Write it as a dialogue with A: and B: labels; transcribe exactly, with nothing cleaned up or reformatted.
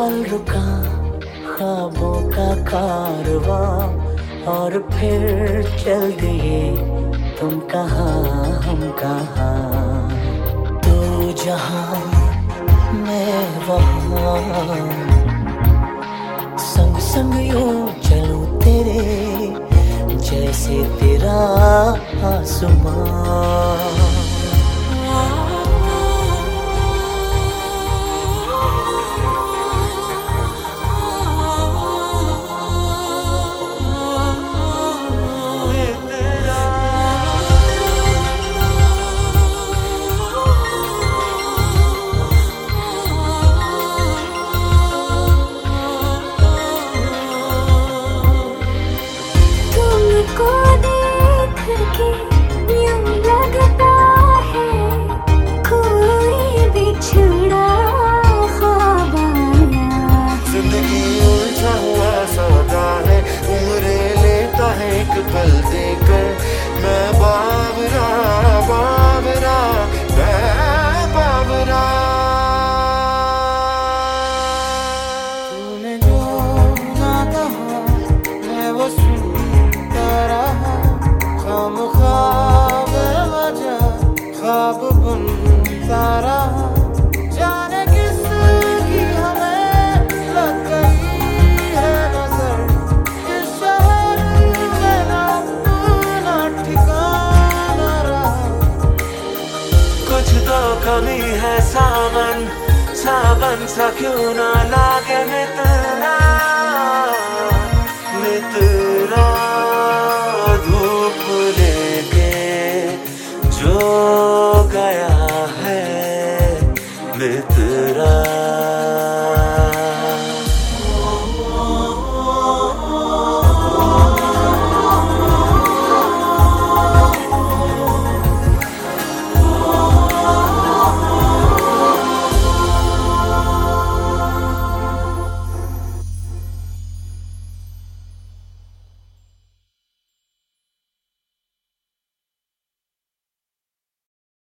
A: पल रुका ख्वाबों का कारवां, और फिर चल दिए तुम कहाँ हम कहाँ। तू जहाँ मैं वहाँ, संग संग यूं चलूं तेरे जैसे तेरा आसमां।
B: को देख के यूं लगता है कोई बिछड़ा ख्वाब आया।
C: जिंदगी उलझा हुआ सौदा है, उम्र लेता है एक पल देकर। मैं बावरा बावरा मैं बावरा। तूने जो ना कहा मैं वो सुनता रहा, खामख्वा बेवजह ख्वाब बुनता रहा। जाने किसकी हमें लग गई है नजर, इस शहर में ना अपना ठिकाना रहा।
A: कुछ तो कमी है सावन, सावन सा क्यों ना लागे मितना मितना। धूप लेके जो गया है मित्र।